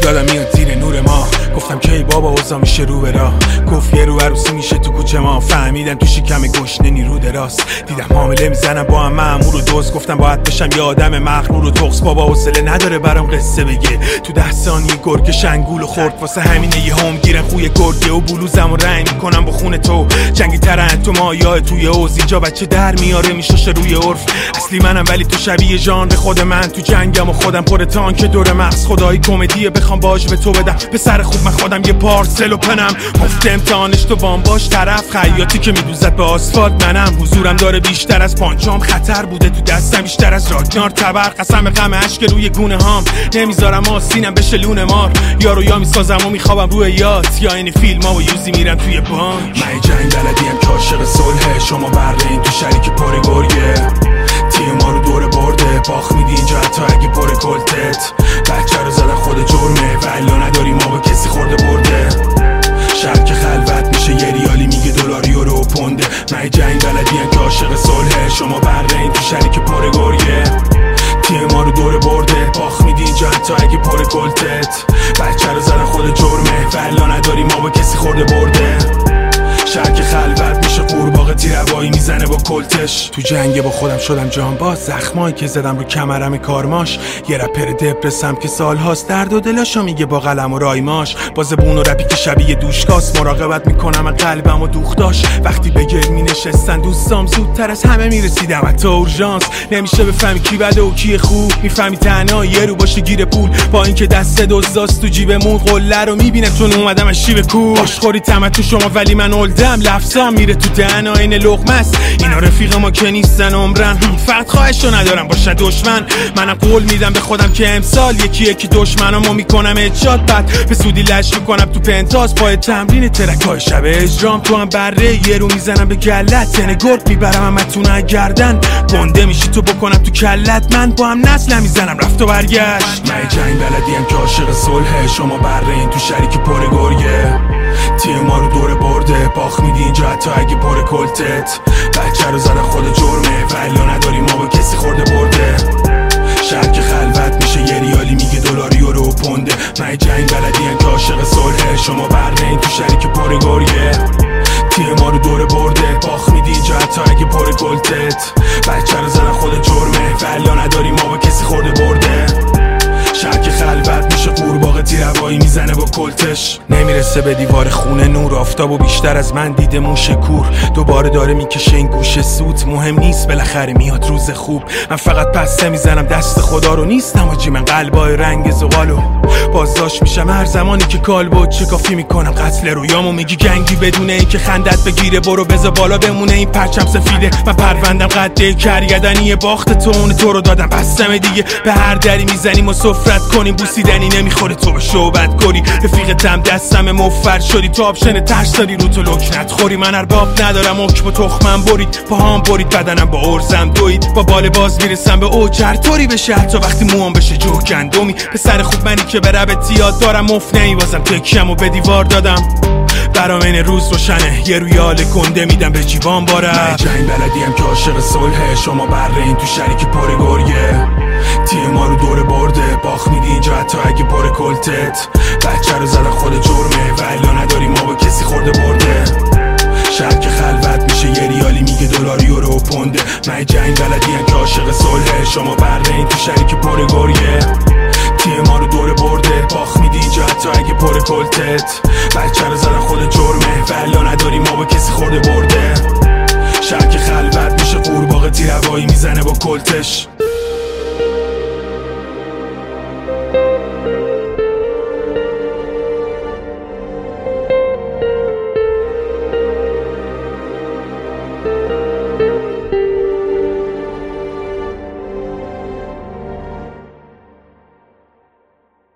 دادم میاد زیر نور ما. گفتم کی بابا اوضاع میشه رو به راه. گفت یه رو عروسی میشه تو کوچه ما. فهمیدم تو شکم گشنه نیرو دراست. دیدم حامله میزنم با هم مأمور و دوست. گفتم باید بشم یه آدم مغرور و تخس. بابا حوصله نداره برام قصه بگه. تو 10 ثانیه گرگ شنگول خورد. واسه همینه یه هم گیرن خوی گرگه و بلوزم و رنگ میکنم با خون تو. جنگی ترن تو مایا توی اوز. اینجا بچه در میاره میشه روی عرف. اصلی منم ولی تو شبیه ژانر خود من. تو جنگم و خودم پر تانک دور مغز. خدایی کمدیه بخوام باج به تو بدم. به سر خوب من خودم یه پارسل و پنم. گفت امتحانش تو بام باش طرف. خیاطی که میدوزد به آسفالت منم. حضورم داره بیشتر از پانچام. خطر بوده تو دستم بیشتر از راگنار تبر. قسم غم اشک روی گونه هام. نمیذارم آسینم بشه لونه مار. یارو یا میسازم و میخوابم روی یات. یا این فیلم ها و یوزی میرم توی بانک. من جنگ بلدیم که عاشق صلح. شما برین تو شریک پر گرگه. تیم ما رو دور برده. باخ میدی اینجا حتی اگه پر کلتت. بچه رو زدن خود جرمه. ولی نداری ما با کسی خورده برده. شب که خلوت میشه یه ریالی میگه دلار یورو و پونده. من جنگ بلدیم که عاشق صلح. شما برین تو شریک پر گرگه. تیم ما رو دور برده. باخ میدی اینجا حتی اگه پر کلتت. بچه رو زدن خود جرمه. ولی نداری ما با کسی خورده برده. شرک خلوت میشه قورباغه تیروایی میزنه با کلتش. تو جنگ با خودم شدم جانباز. زخمایی که زدم رو کمرم کارماش. یه رپر دپرسم که سالهاست درد و دلاشو میگه با قلم و رایماش. با زبون و رپی که شبیه دوشکاست. مراقبت میکنم از قلبم و دوختاش. وقتی به گل مینشستن دوستام زودتر از همه میرسیدم حتی اورژانس. نمیشه بفهمی کی بده و کی خوب. میفهمی تنها یه رو باشه گیر پول. با اینکه دست دزداست تو جیبمون. قله رو میبینه چون اومدم از شیب کور. آشخوری تمت شما ولی من دم لفظام میره تو دهن آین لقمس. اینا رفیق ما که نیستن عمرن. فقط خواهشو ندارم باشه دشمن. منم قول میدم به خودم که امسال یکی دشمنامو میکنم اجاد. بعد به سودی لش میکنم تو پنتاز. پای تمرین ترکای شب اجرام. تو هم بره یه رو میزنم به گلت. تن گرگ میبرم همتون گردن. گنده میشی تو بکنم تو کلت. من با هم نسل میزنم رفت و برگشت. من جنگ بلدیم که عاشق صلح. شما بره این تو شریک پر گرگه. تیم ما رو دور برده. باخ میدی اینجا حتی اگه پر کلتت. بچه رو زدن خود جرمه. ولی نداری ما با کسی خورده برده. شرک خلوت میشه یه ریالی میگه دلار یورو و پونده. من جنگ بلدیم که عاشق صلح. شما برین تو شریک پر گرگه. تیم ما رو دور برده. باخ میدی اینجا حتی اگه پر کلتت. بچه رو زدن خود جرمه. ولی نداری ما با کسی خورده برده. شرک خلوت میشه قورباغه تیروایی میزنه با کلتش. نمیرسه به دیوار خونه نور. آفتاب و بیشتر از من دیده موش کور. دوباره داره میکشه این گوشه سوت. مهم نیست بالاخره میاد روز خوب. من فقط پسته میزنم دست خدا رو. نیستم آجی من قلبای رنگ زغالو. بازداشت میشم هر زمانی که کال بود. چه کافی میکنم قتل رویامو. میگی گنگی بدونه ای که خندت بگیره. برو بذار بالا بمونه این پرچم سفیده. من پروندم قد کرگدنی. باخت تو اون تو رو دادم بستم دیگه. به هر دری میزنیم و سفرت کنیم. بوسیدنی نمیخوره تو به شوبت کنی. رفیقتم دستم مفر شدی. تو آپشن ترس داری رو تو لکنت خوری. من ارباب ندارم حکم و تخمم برید. پاهام برید بدنم با ارزم دوید. با بال باز میرسم به اوج. هر طوری بشه حتی وقتی موام بشه جوه گندمی. به سر خوب منی که به ربط یاد دارم. مفت نمیبازم تکیم و به دیوار دادم. برام این روز روشنه. یه رویال کنده میدم به جیوان بارم. من جنگ بلدیم که عاشق صلح. شما برین تو شریک پر گرگه. تیم ما رو دور برده. باخ میدی اینجا حتی اگه پر کلتت. بچه رو زدن خود جرمه. ولی نداری ما با کسی خورده برده. شرک خلوت میشه یه ریالی میگه دلار یورو و پونده. من جنگ بلدیم که عاشق صلح. شما برین تو شریک پر گرگه. تیم ما رو دور برده. باخ میدی اینجا حتی اگه پر کلتت. بچه رو زدن خود جرمه. ولی نداری ما با کسی خورده برده. شرک خلوت میشه قورباغه تیروایی میزنه با کلتش.